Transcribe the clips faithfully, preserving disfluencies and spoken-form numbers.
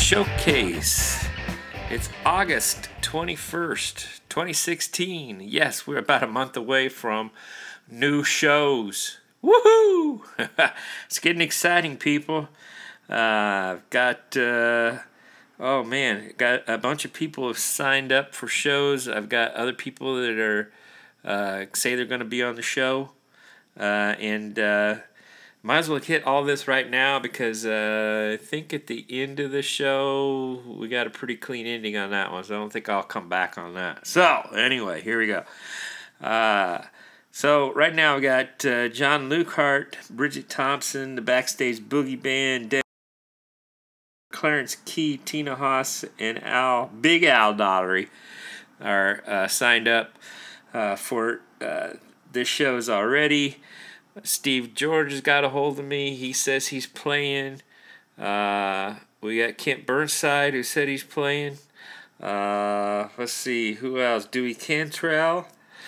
Showcase. It's August twenty-first, twenty sixteen. Yes, we're about a month away from new shows. Woohoo! It's getting exciting, people. Uh, I've got, uh, oh man, got a bunch of people have signed up for shows. I've got other people that are, uh, say they're going to be on the show. Uh, and, uh, might as well hit all this right now because uh, I think at the end of the show we got a pretty clean ending on that one, so I don't think I'll come back on that. So anyway, here we go. Uh, so right now we got uh, John Lukehart, Bridget Thompson, the Backstage Boogie Band, Dave, Clarence Key, Tina Haas, and Al Big Al Daughtery are uh, signed up uh, for uh, this shows already. Steve George has got a hold of me. He says he's playing. Uh, we got Kent Burnside who said he's playing. Uh, let's see, who else? Dewey Cantrell.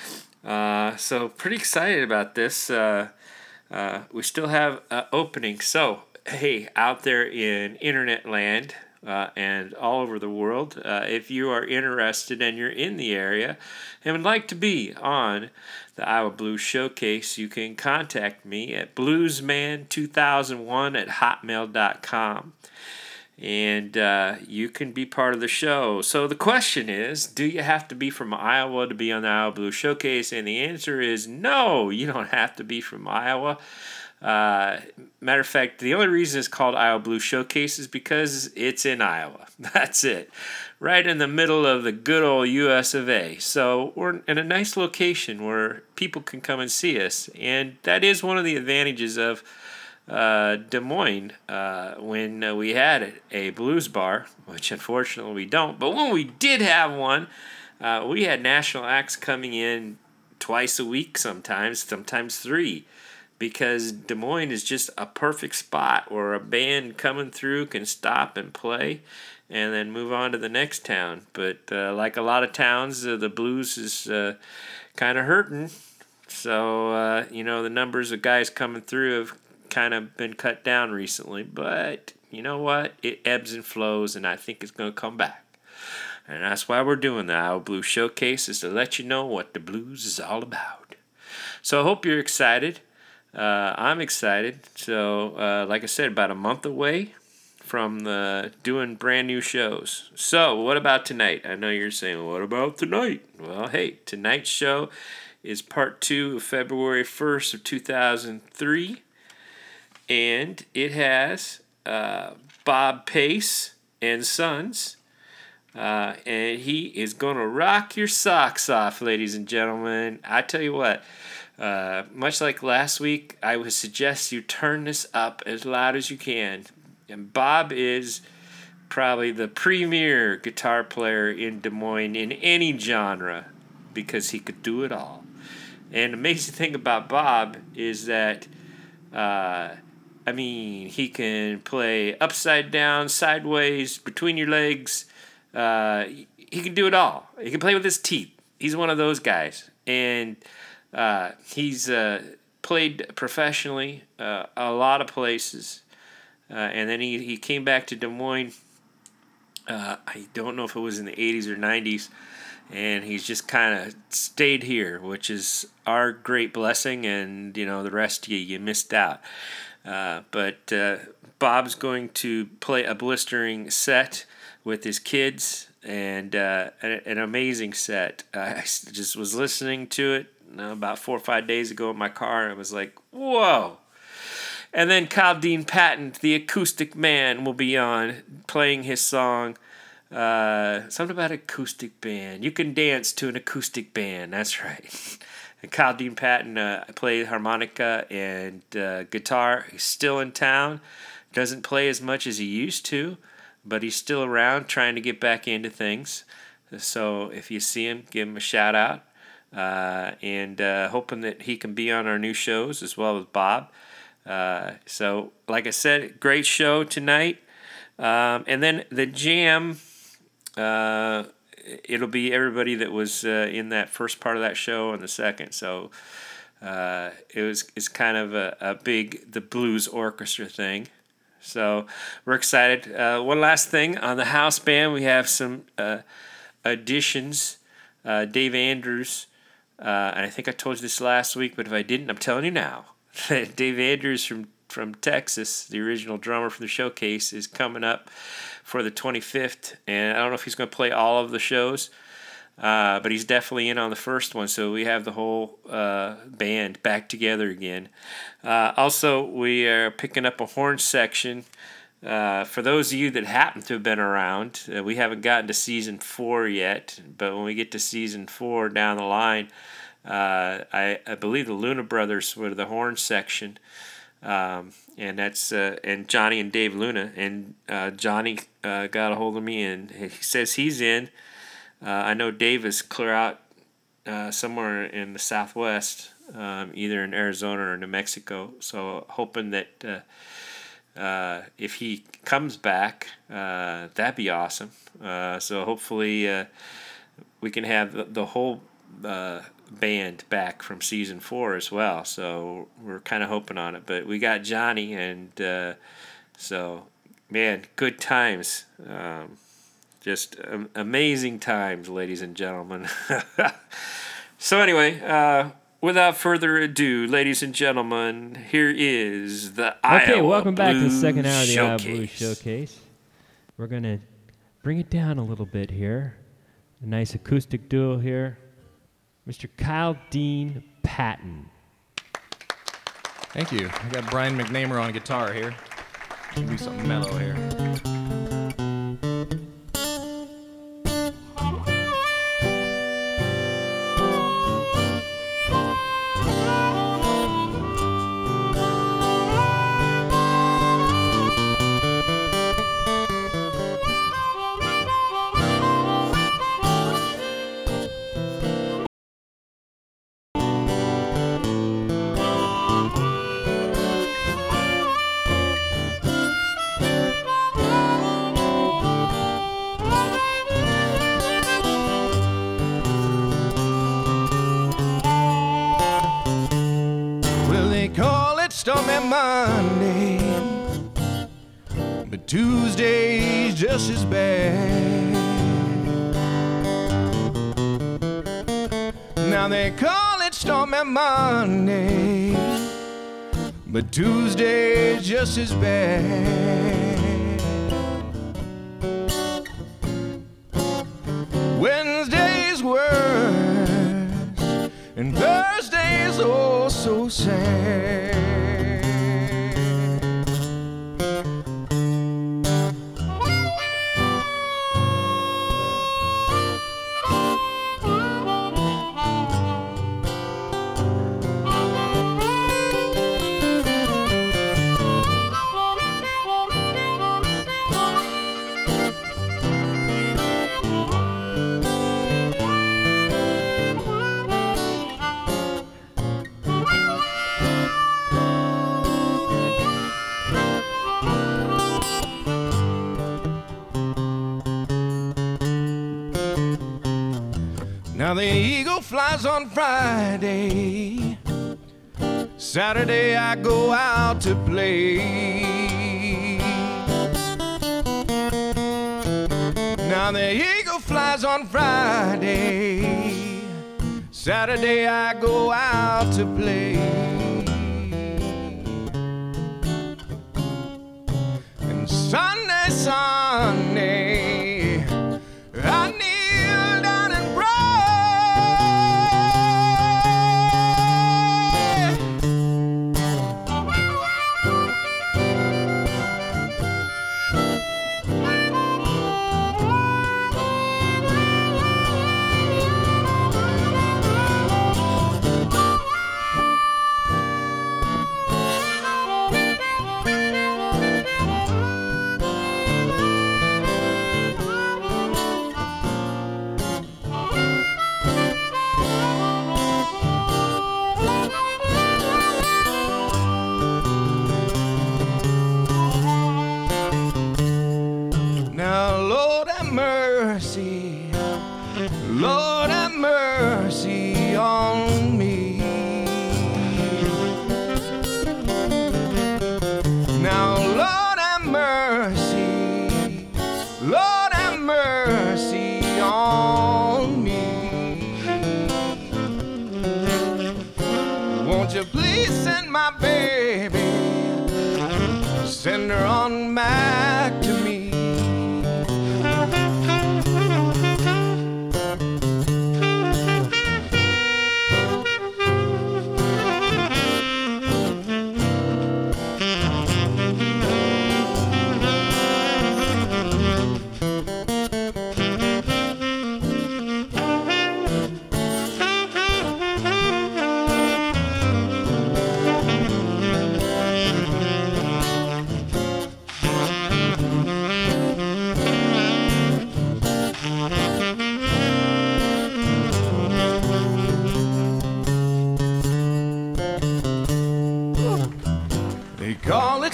Uh, so pretty excited about this. Uh, uh, we still have uh, openings. So, hey, out there in internet land uh, and all over the world, uh, if you are interested and you're in the area and would like to be on the Iowa Blues Showcase, you can contact me at bluesman two thousand one at hotmail dot com. And uh, you can be part of the show. So the question is, do you have to be from Iowa to be on the Iowa Blues Showcase? And the answer is no, you don't have to be from Iowa. Uh, matter of fact, the only reason it's called Iowa Blues Showcase is because it's in Iowa. That's it. Right in the middle of the good old U S of A. So we're in a nice location where people can come and see us. And that is one of the advantages of uh, Des Moines uh, when uh, we had a blues bar, which unfortunately we don't. But when we did have one, uh, we had national acts coming in twice a week sometimes, sometimes three. Because Des Moines is just a perfect spot where a band coming through can stop and play and then move on to the next town. But uh, like a lot of towns, uh, the blues is uh, kind of hurting. So, uh, you know, the numbers of guys coming through have kind of been cut down recently. But you know what? It ebbs and flows, and I think it's going to come back. And that's why we're doing the Iowa Blues Showcase, is to let you know what the blues is all about. So I hope you're excited. Uh, I'm excited. So, uh, like I said, about a month away from the doing brand new shows. So, what about tonight? I know you're saying, what about tonight? Well, hey, tonight's show is part two of February first of two thousand three, and it has uh, Bob Pace and Sons. Uh, and he is going to rock your socks off, ladies and gentlemen. I tell you what. Uh, much like last week, I would suggest you turn this up as loud as you can. And Bob is probably the premier guitar player in Des Moines in any genre because he could do it all. And the amazing thing about Bob is that, uh, I mean, he can play upside down, sideways, between your legs. Uh, he can do it all. He can play with his teeth. He's one of those guys. And Uh, he's uh, played professionally uh, a lot of places, uh, and then he, he came back to Des Moines. Uh, I don't know if it was in the eighties or nineties, and he's just kind of stayed here, which is our great blessing, and you know the rest of you, you missed out. Uh, but uh, Bob's going to play a blistering set with his kids, and uh, an, an amazing set. Uh, I just was listening to it about four or five days ago in my car, and I was like, whoa. And then Kyle Dean Patton, the acoustic man, will be on playing his song, uh, something about acoustic band. You can dance to an acoustic band, that's right. And Kyle Dean Patton uh, played harmonica and uh, guitar. He's still in town, doesn't play as much as he used to, but he's still around trying to get back into things. So if you see him, give him a shout out. Uh, and uh, hoping that he can be on our new shows as well as Bob. Uh, so, like I said, great show tonight. Um, and then the jam, uh, it'll be everybody that was uh, in that first part of that show and the second. So uh, it was it's kind of a, a big the blues orchestra thing. So we're excited. Uh, one last thing on the house band, we have some uh, additions. Uh, Dave Andrews, uh, and I think I told you this last week, but if I didn't, I'm telling you now. Dave Andrews from, from Texas, the original drummer for the Showcase, is coming up for the twenty-fifth, and I don't know if he's going to play all of the shows, uh, but he's definitely in on the first one, so we have the whole uh, band back together again. Uh, also, we are picking up a horn section. Uh, for those of you that happen to have been around, uh, we haven't gotten to season four yet, but when we get to season four down the line, uh, I, I believe the Luna Brothers were the horn section, um, and that's uh, and Johnny and Dave Luna, and uh, Johnny uh, got a hold of me and he says he's in. Uh, I know Dave is clear out uh, somewhere in the Southwest, um, either in Arizona or New Mexico, so hoping that. Uh, Uh, if he comes back, uh, that'd be awesome. Uh, so hopefully uh, we can have the, the whole uh, band back from season four as well. So we're kind of hoping on it. But we got Johnny, and uh, so, man, good times. Um, just um, amazing times, ladies and gentlemen. So anyway, uh, without further ado, ladies and gentlemen, here is the okay, Iowa welcome back to the Blues second hour of the Iowa Showcase. Blues Showcase. We're going to bring it down a little bit here. A nice acoustic duo here. Mister Kyle Dean Patton. Thank you. I got Brian McNamer on guitar here. Give me something mellow here. Stormy Monday, but Tuesday's just as bad. Now they call it Stormy Monday, but Tuesday's just as bad. Wednesday's worse, and Thursday's oh so sad. Now the eagle flies on Friday, Saturday I go out to play. Now the eagle flies on Friday, Saturday I go out to play. And Sunday, Sunday, I kneel down and pray. Now, Lord have mercy, Lord have mercy on me. Now, Lord have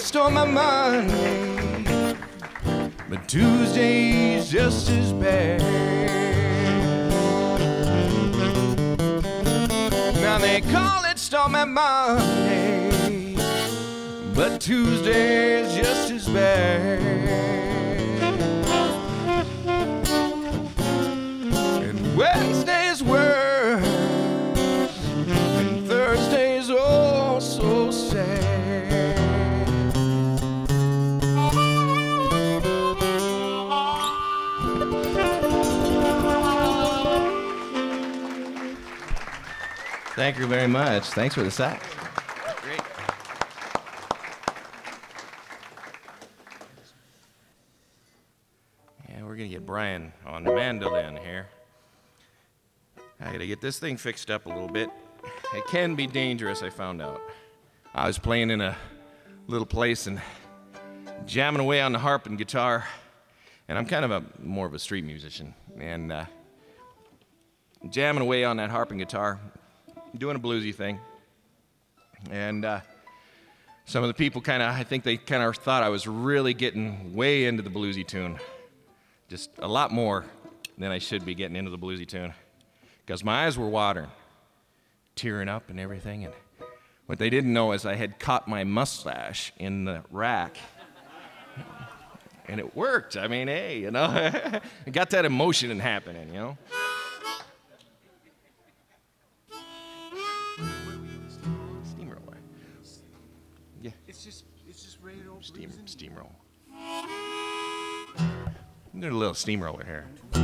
stole my Monday, but Tuesday's just as bad. Now they call it stole my Monday, but Tuesday's just as bad. And Wednesday's worse, and Thursday's oh so sad. Thank you very much. Thanks for the sax. Great. Yeah, we're gonna get Brian on the mandolin here. I gotta get this thing fixed up a little bit. It can be dangerous, I found out. I was playing in a little place and jamming away on the harp and guitar, and I'm kind of a more of a street musician, and uh, jamming away on that harp and guitar, doing a bluesy thing, and uh, some of the people kind of, I think they kind of thought I was really getting way into the bluesy tune, just a lot more than I should be getting into the bluesy tune, because my eyes were watering, tearing up and everything, and what they didn't know is I had caught my mustache in the rack, and it worked. I mean, hey, you know, I got that emotion happening, you know. Yeah. It's just, it's just regular Steam, steamroll. Do a little steamroller here.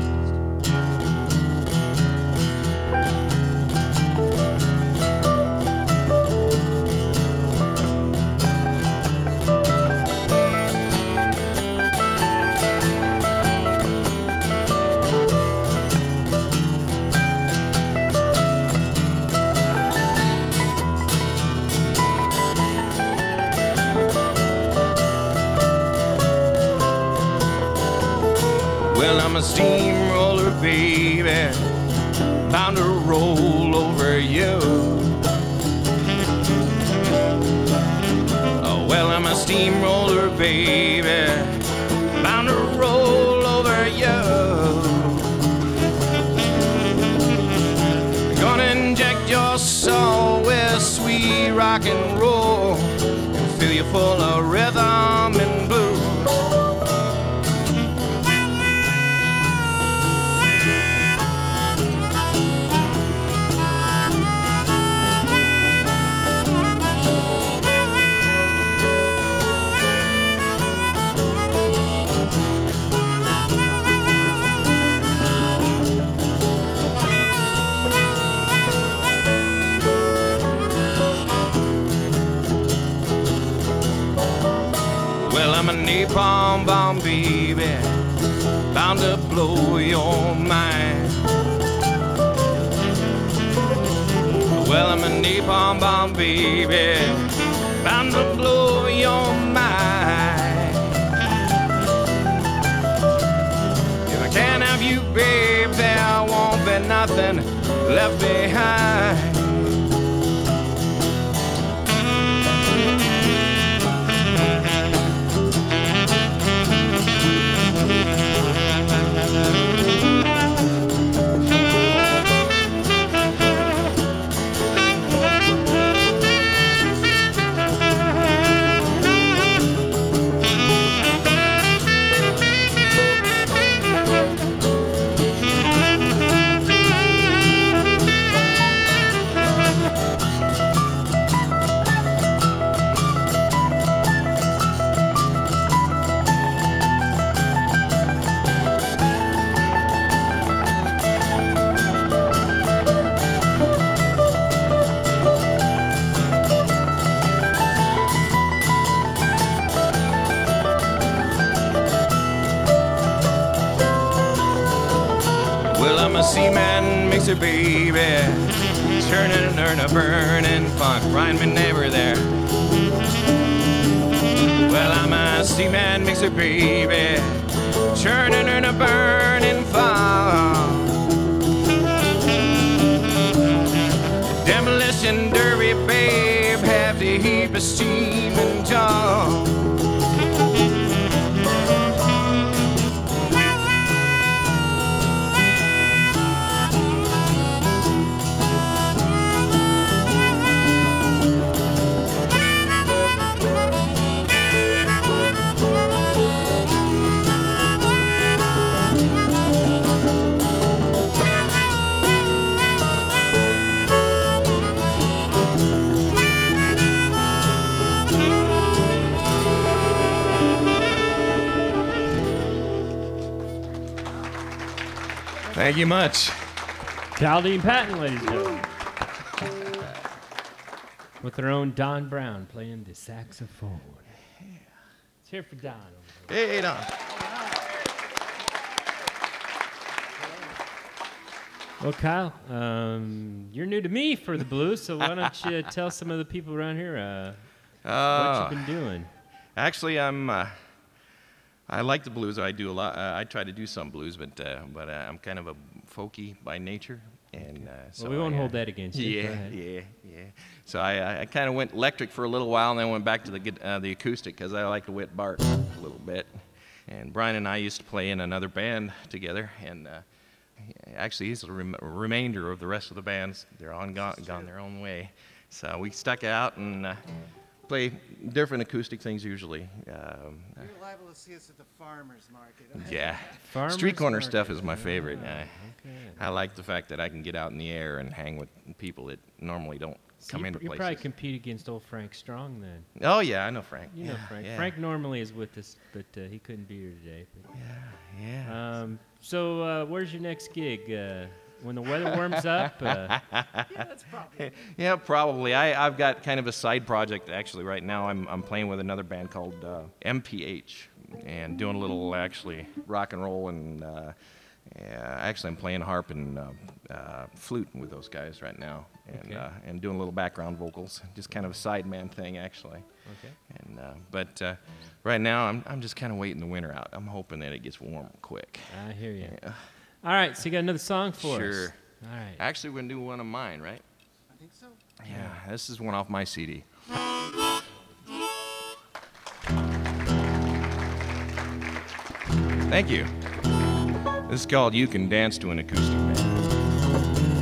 Well, I'm a steamroller, baby, bound to roll over you. Oh, well, I'm a steamroller, baby, bound to roll over you. Gonna inject your soul with sweet rock and roll and fill you full of rhythm and blues. I'm a napalm bomb, baby, bound to blow your mind. Well, I'm a napalm bomb, baby, bound to blow your mind. If I can't have you, babe, there won't be nothing left behind. I'm a seaman mixer, baby, churning and earn a burning funk. Ryan, my neighbor there. Well, I'm a seaman mixer, baby, churning and earn a burning funk. Demolition derby, babe, have to heap of steam and jump. Thank you much. Kyle Dean Patton, ladies and gentlemen. With their own Don Brown playing the saxophone. Let's hear for Don. Hey, Don. Well, Kyle, um, you're new to me for the blues, so why don't you tell some of the people around here uh, Uh, what you've been doing? Actually, I'm. Uh, I like the blues. I do a lot. Uh, I try to do some blues, but uh, but uh, I'm kind of a folky by nature, and uh, so Well, we won't I, uh, hold that against you. Go Yeah, ahead. yeah, yeah. So I I, I kind of went electric for a little while, and then went back to the gui- uh, the acoustic because I like to wet Bart a little bit. And Brian and I used to play in another band together, and uh, actually he's the rem- remainder of the rest of the bands. They're on gone, gone their own way. So we stuck out and uh, play different acoustic things usually. Um, You're liable to see us at the farmer's market. yeah, Farmers street corner market. stuff is my favorite. I, Okay. I like the fact that I can get out in the air and hang with people that normally don't So come you, into you places. probably compete against old Frank Strong then. Oh yeah, I know Frank. You yeah, know Frank. Yeah. Frank normally is with us, but uh, he couldn't be here today. But, Yeah. um, so uh, where's your next gig? Uh, when the weather warms up? Uh, Yeah, probably. I, I've got kind of a side project actually right now. I'm, I'm playing with another band called uh, M P H and doing a little actually rock and roll and uh, yeah, actually I'm playing harp and uh, uh, flute with those guys right now and Okay. uh, and doing a little background vocals, just kind of a sideman thing actually. okay. And uh, but uh, right now I'm I'm just kind of waiting the winter out. I'm hoping that it gets warm quick. I hear you. Yeah. All right, so you got another song for us. Sure. All right. Actually, we're gonna do one of mine, right? I think so. Yeah, this is one off my C D. Thank you. This is called You Can Dance to an Acoustic Band.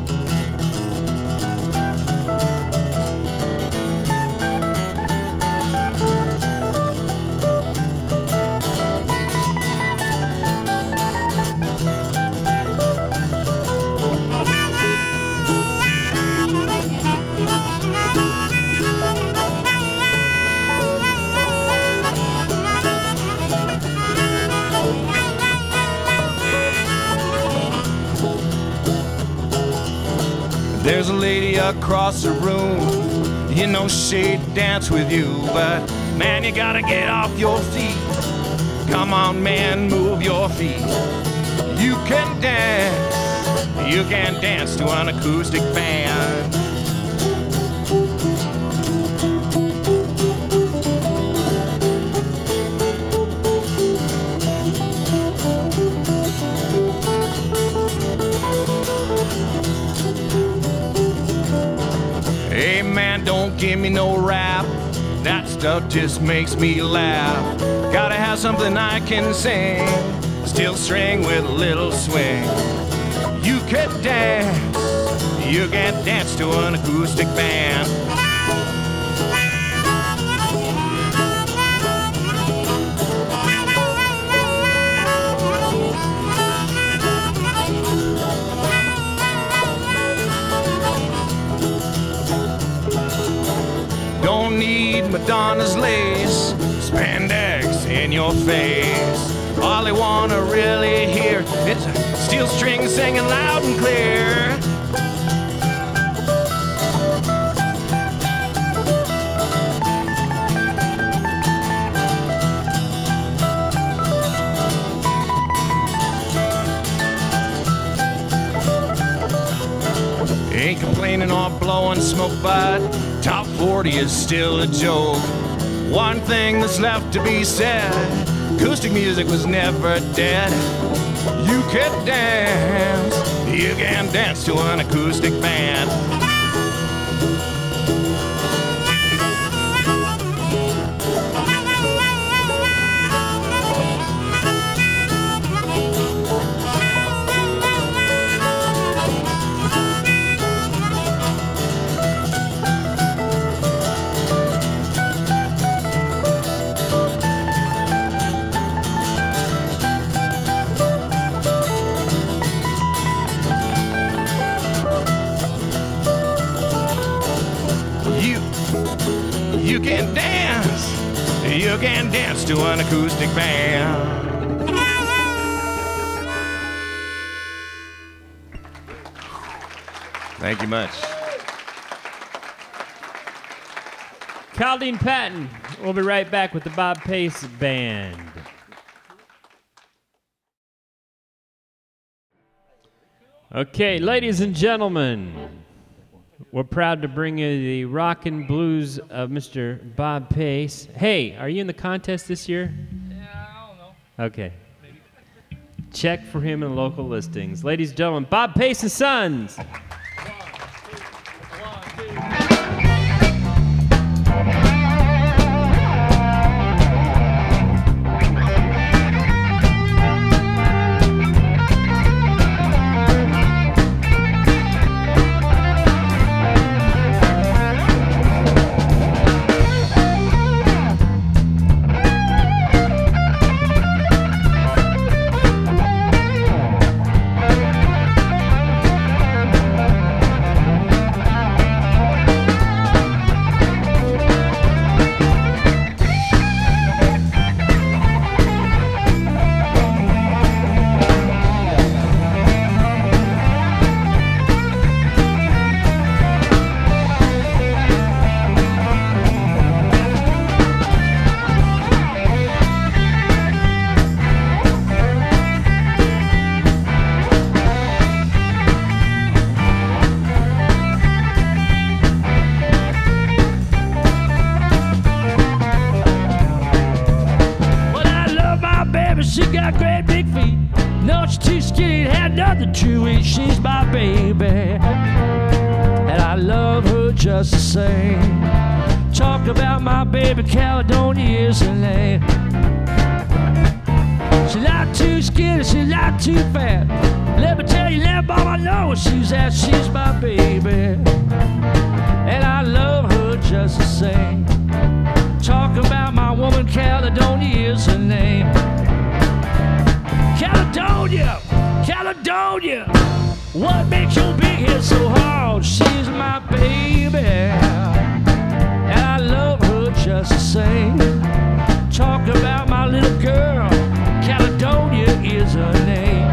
There's a lady across the room, you know she'd dance with you, but man, you gotta get off your feet. Come on, man, move your feet. You can dance, you can dance to an acoustic band. Hey man, don't give me no rap. That stuff just makes me laugh. Gotta have something I can sing. Steel string with a little swing. You can dance. You can dance to an acoustic band. Don't need Madonna's lace, spandex in your face. All they wanna really hear is a steel string singing loud and clear. Ain't complaining or blowing smoke, but top forty is still a joke. One thing that's left to be said, acoustic music was never dead. You can dance, you can dance to an acoustic band. You, you can dance, you can dance to an acoustic band. Thank you much. Kyle Dean Patton. We'll be right back with the Bob Pace Band. Okay, ladies and gentlemen, we're proud to bring you the rock and blues of Mister Bob Pace. Hey, are you in the contest this year? Yeah, I don't know. Okay. Check for him in the local listings. Ladies and gentlemen, Bob Pace and Sons. She got great big feet. No, she's too skinny, had nothing to eat. She's my baby, and I love her just the same. Talk about my baby, Caledonia is her name. She's not too skinny, she's not too fat. Let me tell you, that mom, I know where she's at. She's my baby, and I love her just the same. Talk about my woman, Caledonia is her name. Caledonia, Caledonia, what makes your big head so hard? She's my baby, and I love her just the same. Talk about my little girl, Caledonia is her name.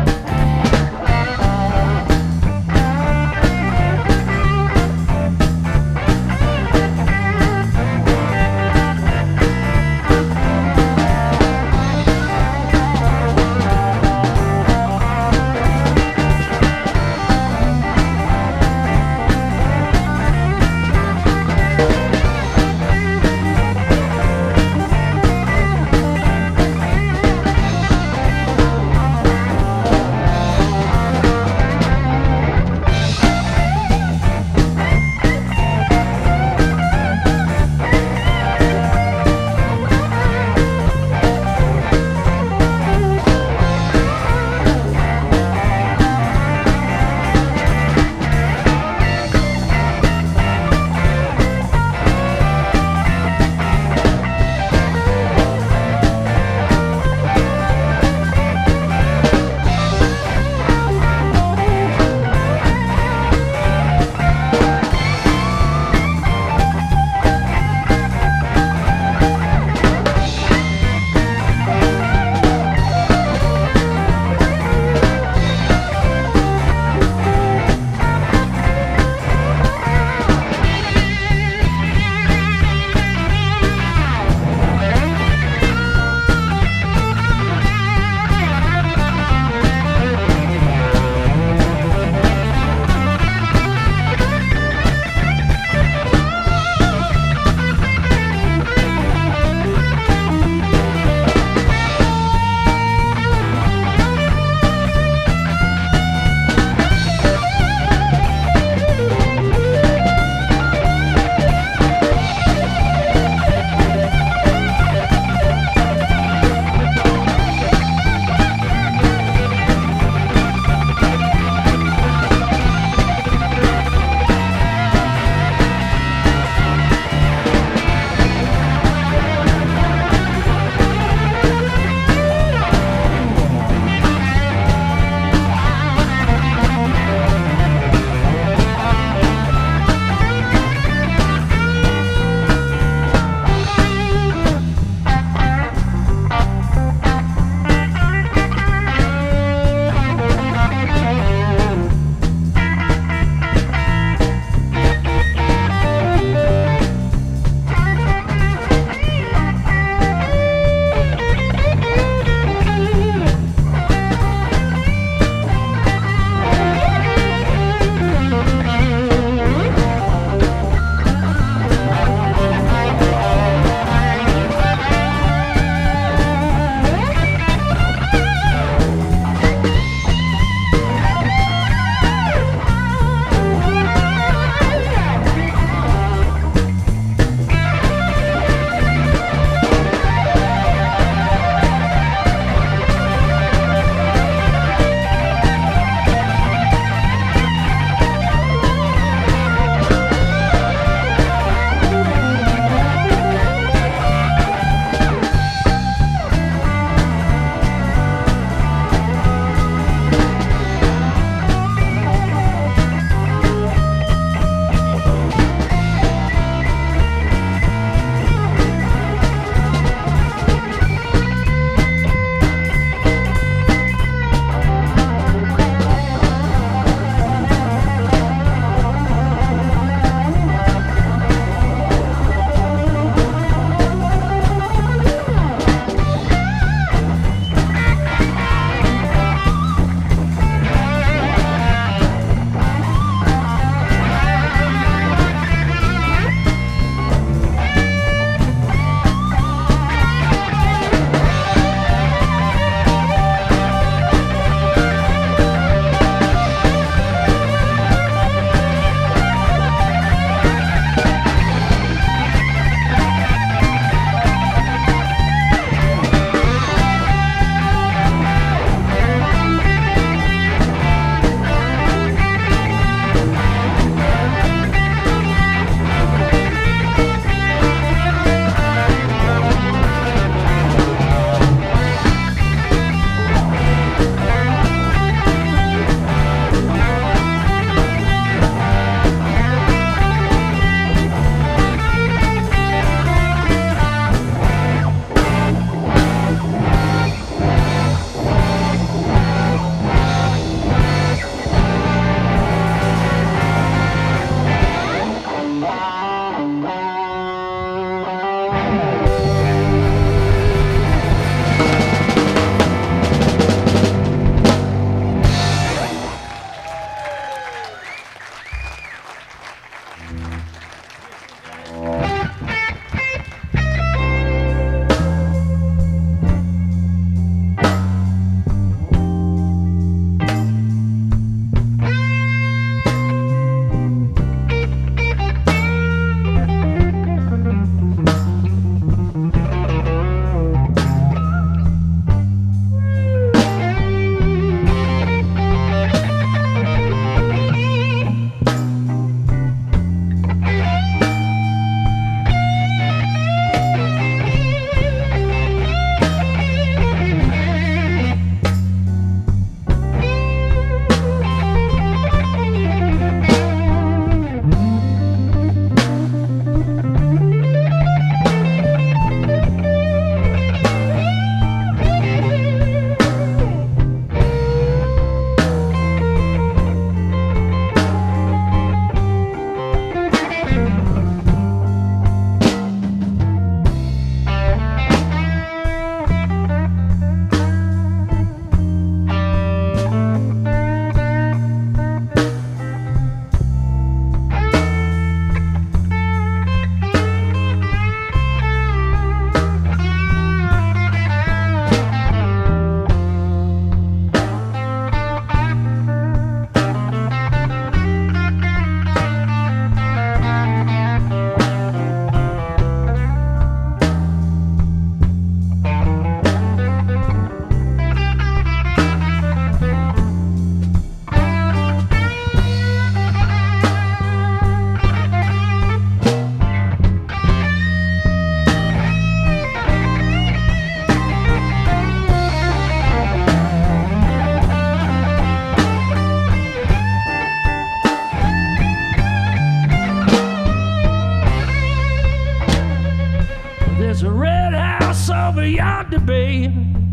over yonder, baby.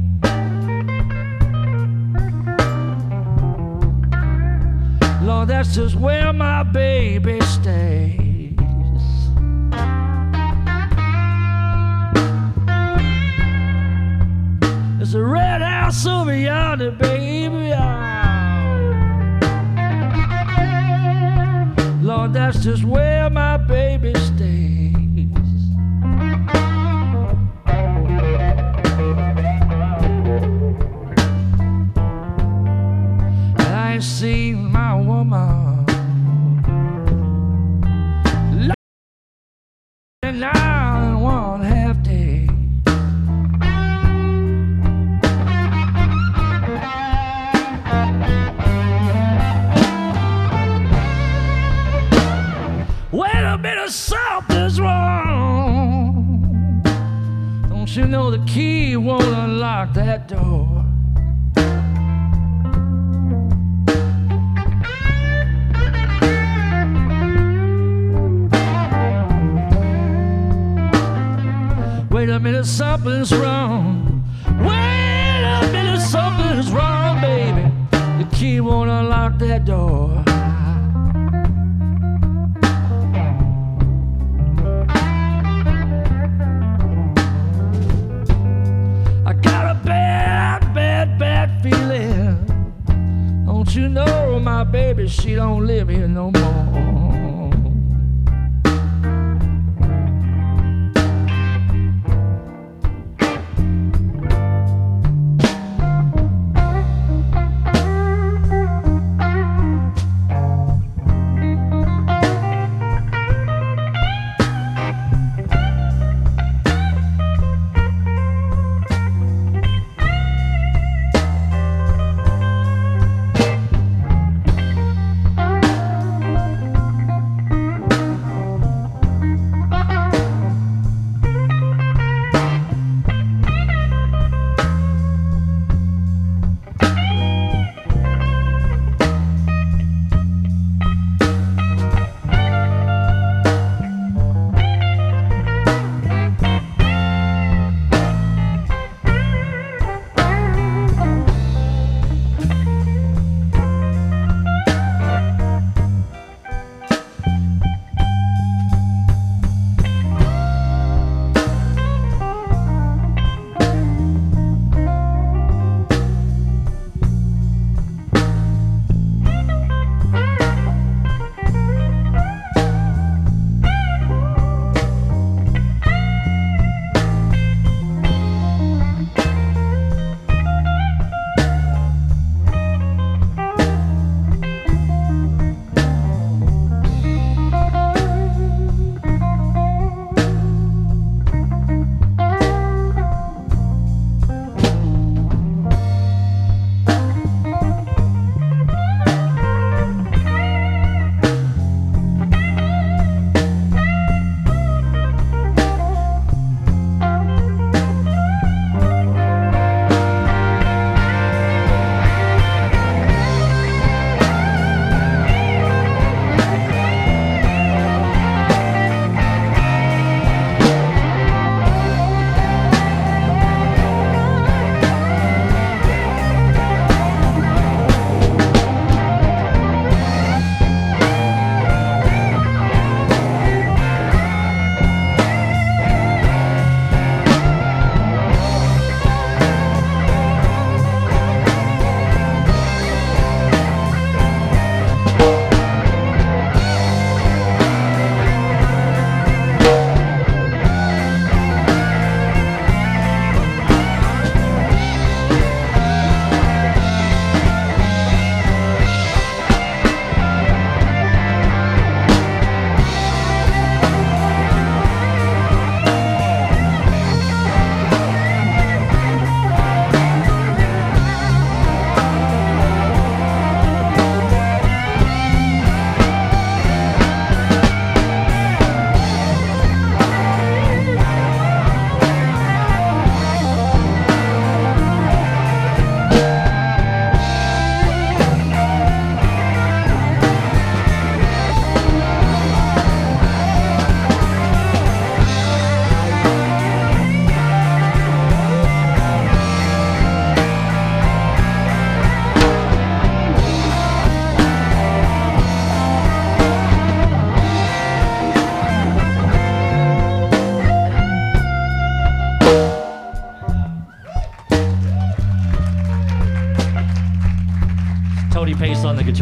Lord, that's just where my baby stays. There's a red house over yonder, baby. Lord, that's just where my baby stays. And I ain't seen my woman lying now in one half day. Wait a minute, something's wrong. Don't you know the key won't unlock that door? Wait a minute, something's wrong. Wait a minute, something's wrong, baby. The key won't unlock that door. I got a bad, bad, bad feeling. Don't you know my baby, she don't live here no more.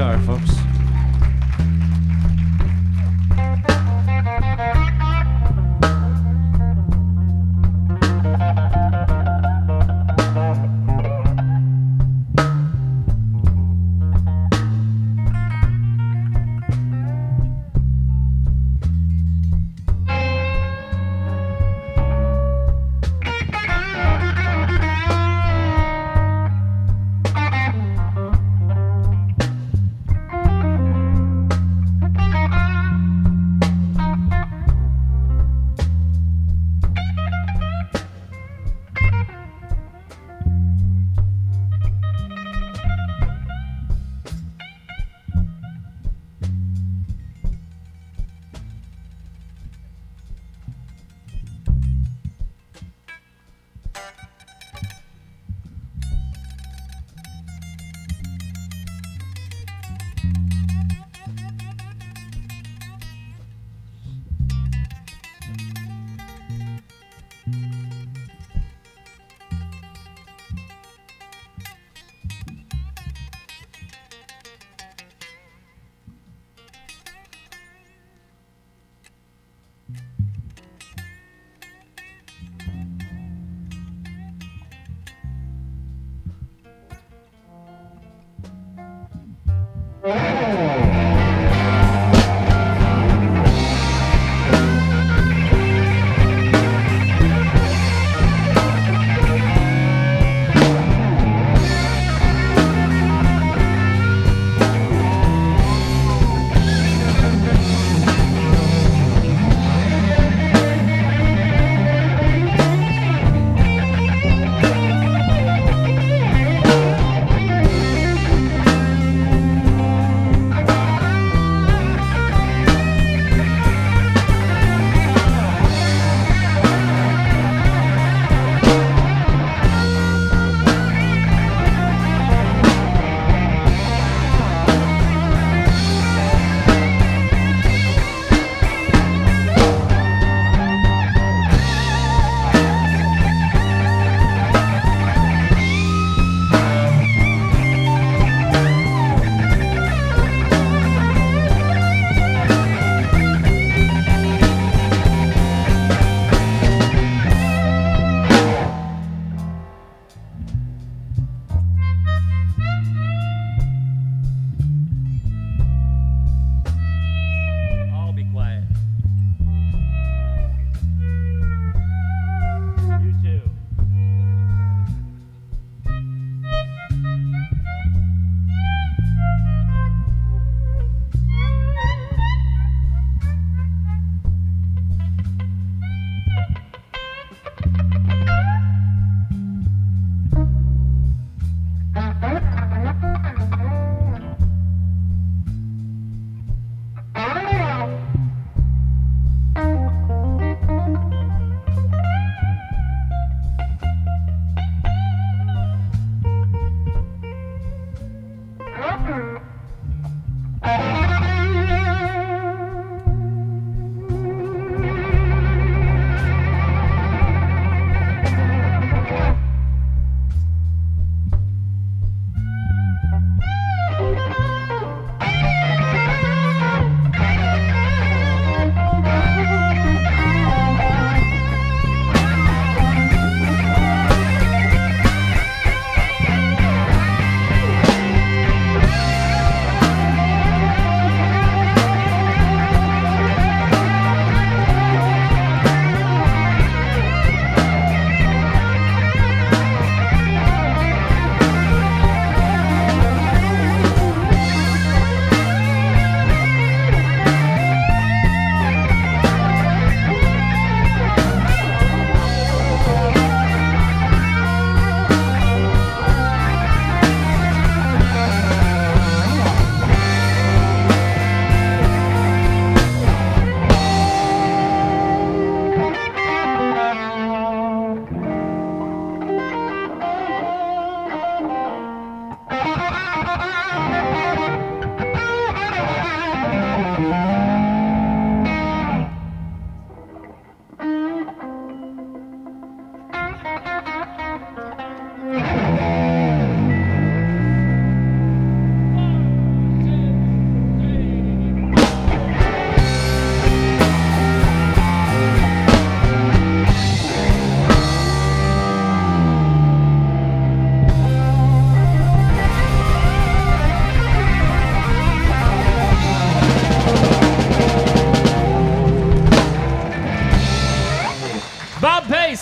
guitar, folks.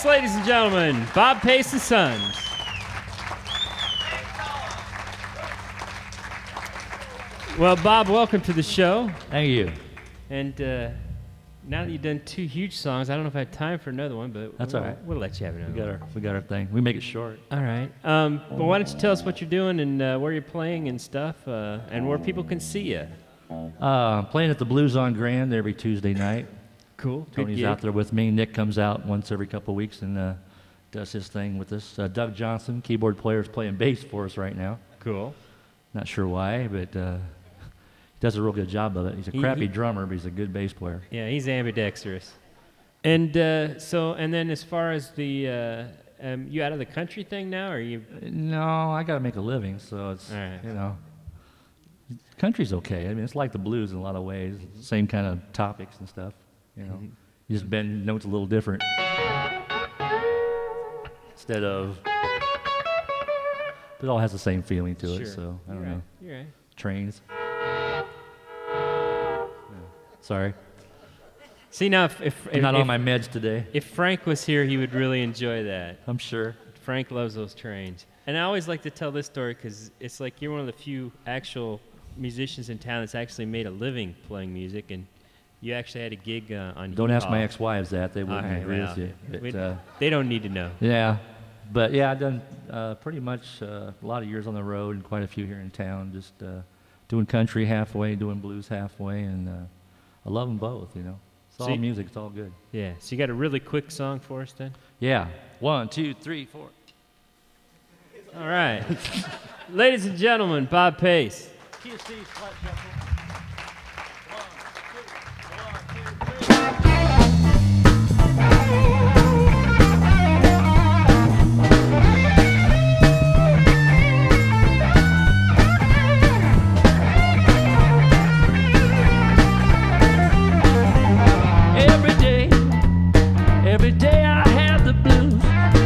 Pace, ladies and gentlemen. Bob Pace and Sons. Well, Bob, welcome to the show. Thank you. And uh, now that you've done two huge songs, I don't know if I have time for another one, but That's we'll, all right. we'll let you have another We got one. our we got our thing. We make it short. All right. Um, but why don't you tell us what you're doing and uh, where you're playing and stuff, uh, and where people can see you? Uh, I'm playing at the Blues on Grand every Tuesday night. Cool. Good Tony's gig. out there with me. Nick comes out once every couple of weeks and uh, does his thing with us. Uh, Doug Johnson, keyboard player, is playing bass for us right now. Cool. Not sure why, but uh, he does a real good job of it. He's a He- crappy he- drummer, but he's a good bass player. Yeah, he's ambidextrous. And uh, so, and then as far as the, uh, um, you out of the country thing now, or you? No, I got to make a living, so it's All right. you know, country's okay. I mean, it's like the blues in a lot of ways. Same kind of topics and stuff. You know, you just bend notes a little different instead of. But it all has the same feeling to Sure. it. So I don't You're know. right. You're right. Trains. Yeah. Sorry, See now, if if, I'm if, not if, on my meds today. if Frank was here, he would really enjoy that. I'm sure. Frank loves those trains. And I always like to tell this story because it's like you're one of the few actual musicians in town that's actually made a living playing music, and you actually had a gig uh, on. Don't ask my Hee-Haw. ex-wives that; they wouldn't All right, agree well, with you. But, we- uh, they don't need to know. Yeah, but yeah, I've done uh, pretty much uh, a lot of years on the road and quite a few here in town, just uh, doing country halfway, doing blues halfway, and uh, I love them both, you know. It's all See- music, it's all good. Yeah. So you got a really quick song for us then? Yeah, one, two, three, four. All right. Ladies and gentlemen, Bob Pace. Every day, every day I have the blues.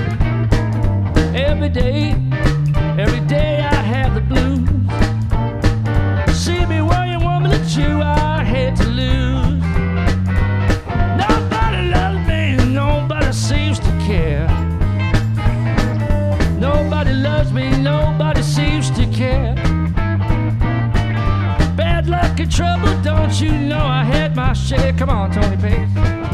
Every day, every day I have the blues. See me where you want me to chew, I hate to lose. Nobody loves me, nobody seems to care. Nobody loves me, nobody seems to care. Bad luck and trouble, don't you know I had my share? Come on, Tony Pace.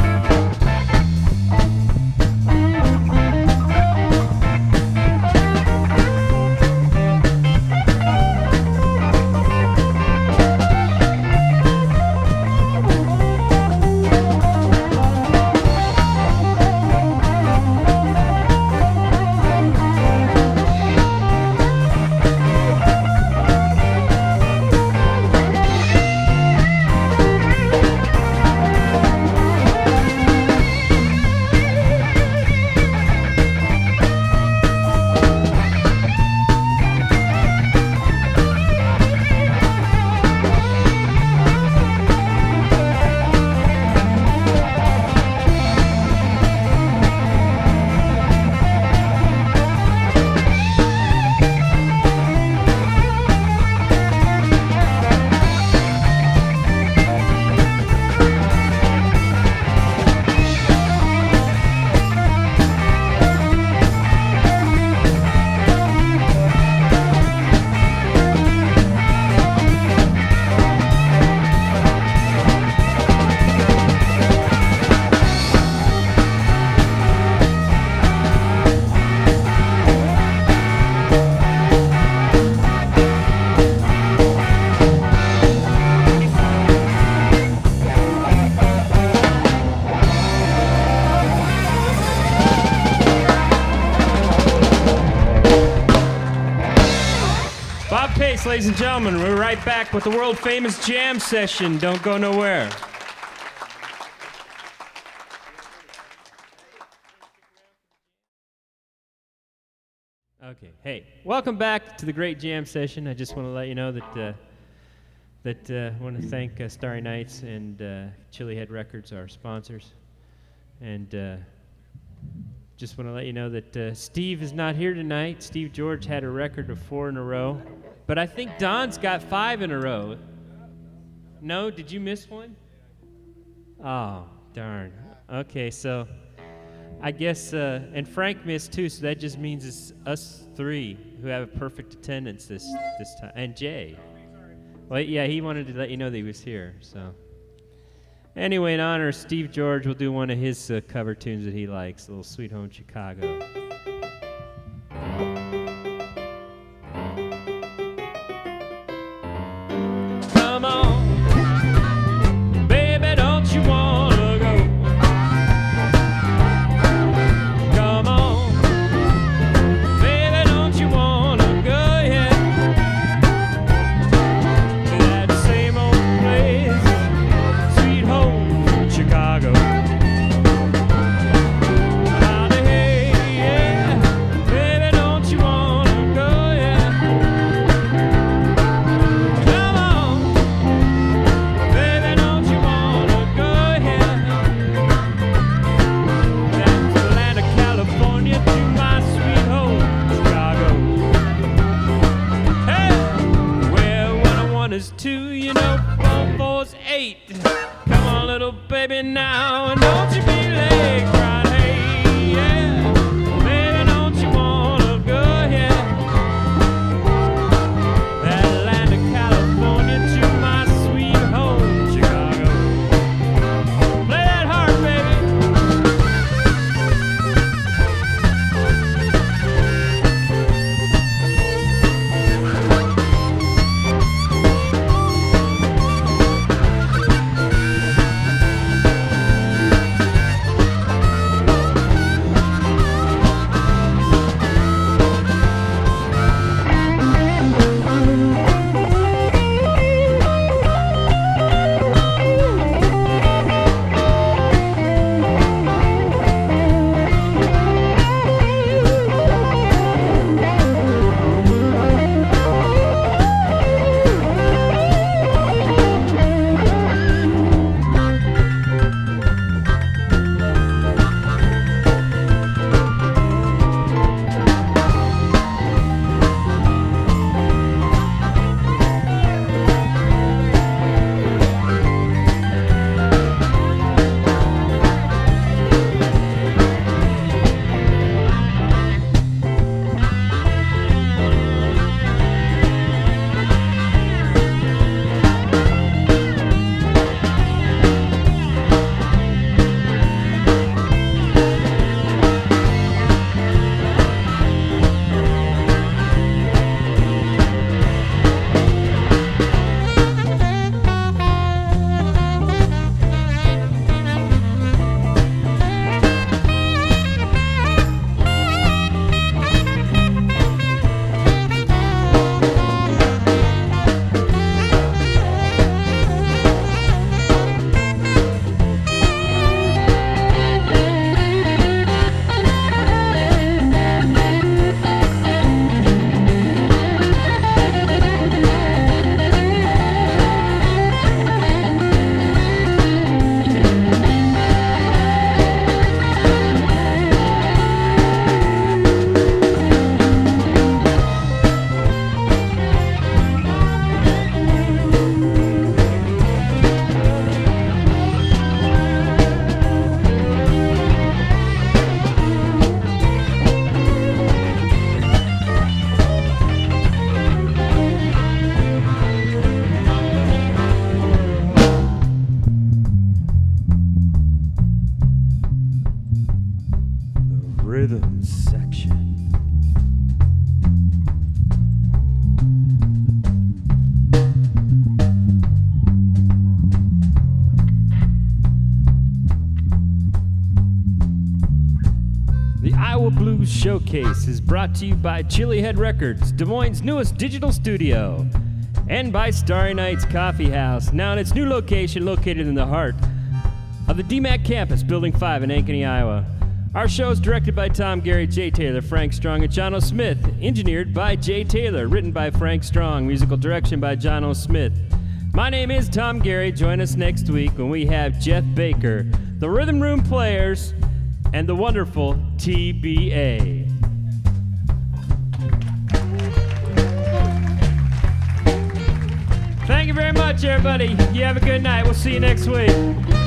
Bob Pace, ladies and gentlemen. We're right back with the world famous jam session. Don't go nowhere. Okay, hey, welcome back to the great jam session. I just want to let you know that uh, that uh, I want to thank uh, Starry Nights and uh, Chili Head Records, our sponsors, and uh, just want to let you know that uh, Steve is not here tonight. Steve George had a record of four in a row, but I think Don's got five in a row. No, did you miss one? Oh, darn. Okay, so I guess, uh, and Frank missed too, so that just means it's us three who have a perfect attendance this this time. And Jay. Well, yeah, he wanted to let you know that he was here, so. Anyway, in honor of Steve George, we'll do one of his uh, cover tunes that he likes, a little Sweet Home Chicago. Come on, baby, don't you wanna go? Come on, baby, don't you wanna go? Yeah, that same old place, Sweet Home Chicago. Hey, yeah, baby, don't you wanna go? Yeah. Come on, baby, don't you wanna go? Yeah. That's Atlanta, California to my sweet home, Chicago. Hey, well, one and one is two, you know, four, four's eight. Come on, little baby, now, and don't you be late crying. Hey, yeah, baby, don't you wanna go? Yeah. Atlanta, California to my sweet home, Chicago. Play that hard, baby. Rhythm section. The Iowa Blues Showcase is brought to you by Chili Head Records, Des Moines' newest digital studio, and by Starry Nights Coffee House, now in its new location located in the heart of the D MAC campus, Building five in Ankeny, Iowa. Our show is directed by Tom Gary, Jay Taylor, Frank Strong, and John O. Smith. Engineered by Jay Taylor. Written by Frank Strong. Musical direction by John O. Smith. My name is Tom Gary. Join us next week when we have Jeff Baker, the Rhythm Room Players, and the wonderful T B A. Thank you very much, everybody. You have a good night. We'll see you next week.